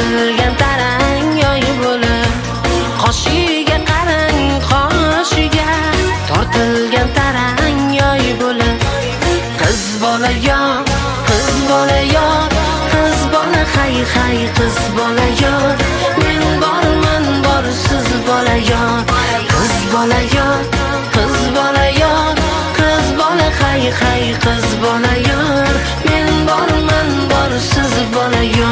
tortilgan tarang yoy bo'lib, qoshiga qarang, qoshiga tortilgan tarang yoy bo'lib, qiz bola yo, qiz bola yo, qiz bola hay hay, qiz bola yo, men borman bor siz bola yo, qiz bola yo, qiz bola yo, qiz bola hay hay, qiz bola yo, men borman bor siz bola yo.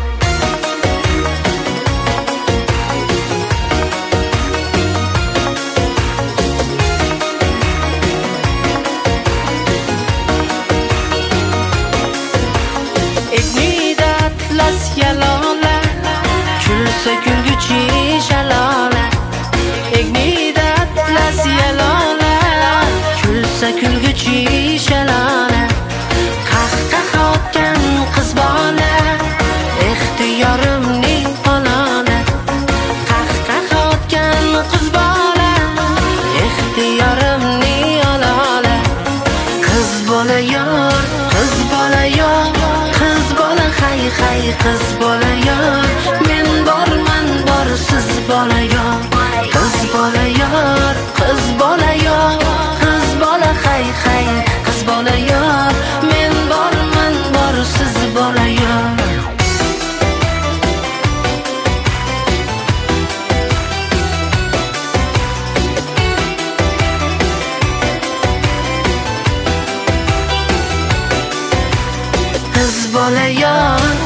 Egnida atlas yalola, kulsa kulguchi shalola. Egnida atlas yalola, kulsa kulguchi shalola. Qahqaha otgan qiz bola, ixtiyorimning olola. Qahqaha otgan qiz bola, ixtiyorimning olola. Qiz bola yor, qiz bola yor, qiz bola hay hay, qiz bola yor, men borman bor siz bola yor, qiz bola yor, qiz bola yor, qiz bola hay hay, qiz bola yor, men borman bor siz bola yor. Qiz bola yor,